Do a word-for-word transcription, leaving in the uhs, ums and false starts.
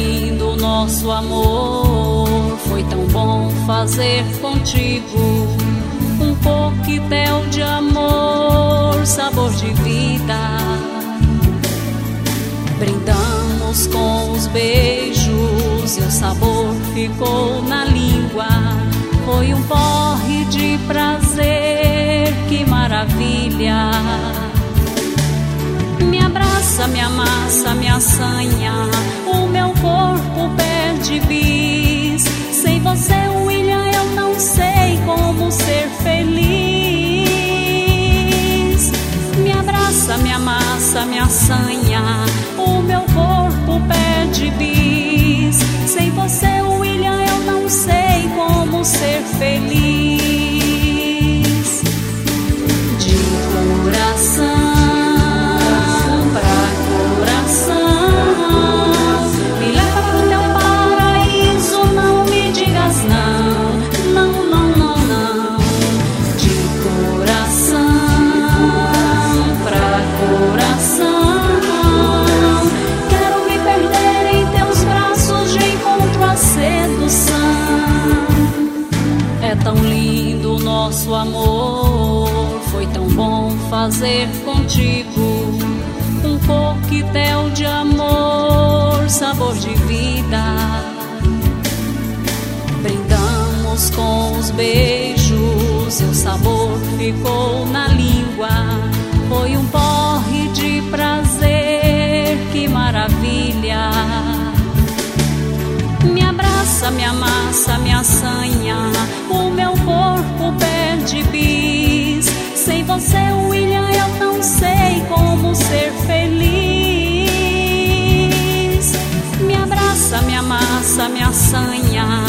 lindo nosso amor, foi tão bom fazer contigo um coquetel de amor, sabor de vida. Brindamos com os beijos e o sabor ficou na língua. Foi um porre de prazer, que maravilha. Me abraça, me amassa, me assanha, o meu corpo perde bis. Sem você, William, eu não sei como ser feliz. Me abraça, me amassa, me assanha, o meu corpo perde bis. Sem você, William, eu não sei como ser feliz. De coração nosso amor, foi tão bom fazer contigo um coquetel de amor, sabor de vida. Brindamos com os beijos e o sabor ficou na língua. Foi um porre de prazer, que maravilha. Me abraça, me amassa, me assanha, o meu corpo perde bis. Sem você, William, eu não sei como ser feliz. Me abraça, me amassa, me assanha,